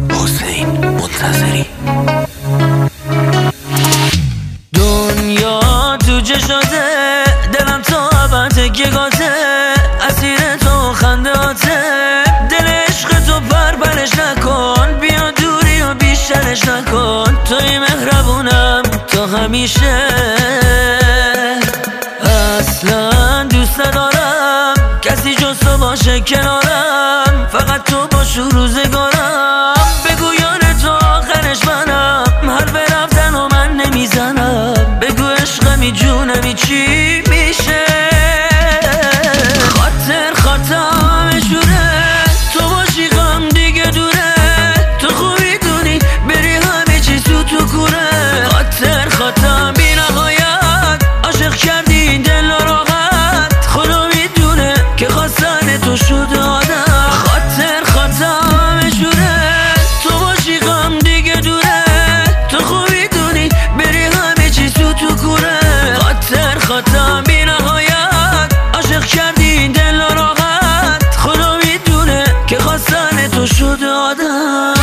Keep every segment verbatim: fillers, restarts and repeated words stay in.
حسین منتظری. دنیا تو چشاته، دلم تا ابد گگاته، اسیر تو خندهاته، دل عشق تو پرپرش نکن، بیا دوری و بیشترش نکن، توی مهربونم تا همیشه. اصلا دوست ندارم کسی جز تو باشه کنارم، فقط تو باش رو روزگارم، بگو یار تو آخرش منم، حرف رفتن و من نمیزنم، بگو عشقمی جونمی چی میشه. خاطر خاطرم شوره، تو باشی غم دیگه دوره، تو خوبی دونی بری همه چیز تو تو کوره. خاطر خاطرم بی نهایت، عاشق کردی این دل راحت، خدا میدونه که خواستن تو شده آدم. خاطر خاطرم شوره، تو باشی غم دیگه دوره، تو خوبی دونی بری همه چیز تو تو کوره. خاطر خاطرم بی نهایت، عاشق کردی این دل راحت، خدا میدونه که خواستن تو شده آدم.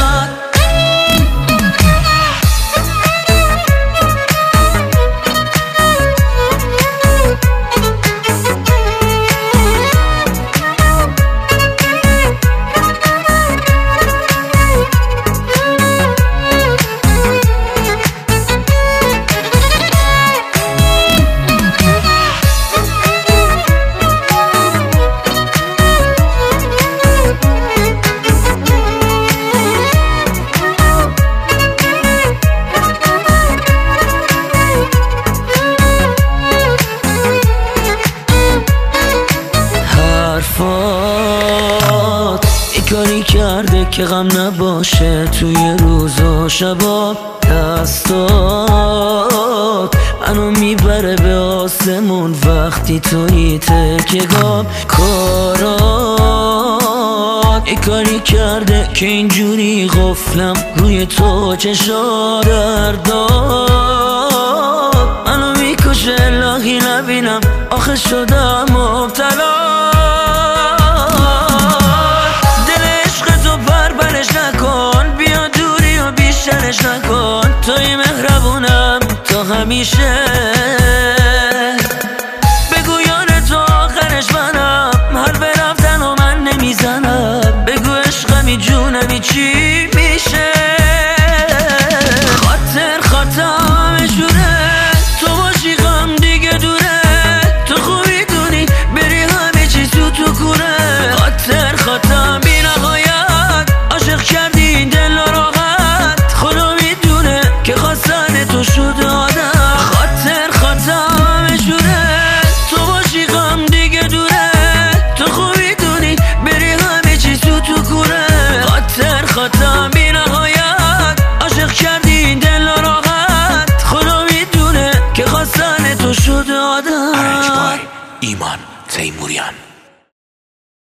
حرفات ای کاری کرده که غم نباشه توی روز و شبا، دستات منو میبره به آسمون وقتی توی تکگاه. کارات ای کاری کرده که اینجوری غفلم روی تو چشا. دردات منو میکشه الهی نبینم، آخه شدم مبتلا. بیشترش نکن، توی مهربونم تا همیشه. بگو یار تو آخرش منم، حرف رفتن و من نمیزنم، بگو عشقمی جونمی چی میشه. خاطر خاطرم شوره، تو باشی غم دیگه دوره، تو خوبی دونی بری همه چیز تو تو کوره. خاطر خاطرم بی نهایت، عاشق کردی این دل راحت، خدا میدونه که خواستن تو شده آدم. خاطر خاطرم شوره، تو باشی غم دیگه دوره، تو خوبی دونی بری همه چیز تو تو کوره. خاطر خاطرم بی نهایت، عاشق کردی این دل راحت، خدا میدونه که خواستن تو شده آدم. ارنج بای ایمان تیموریان.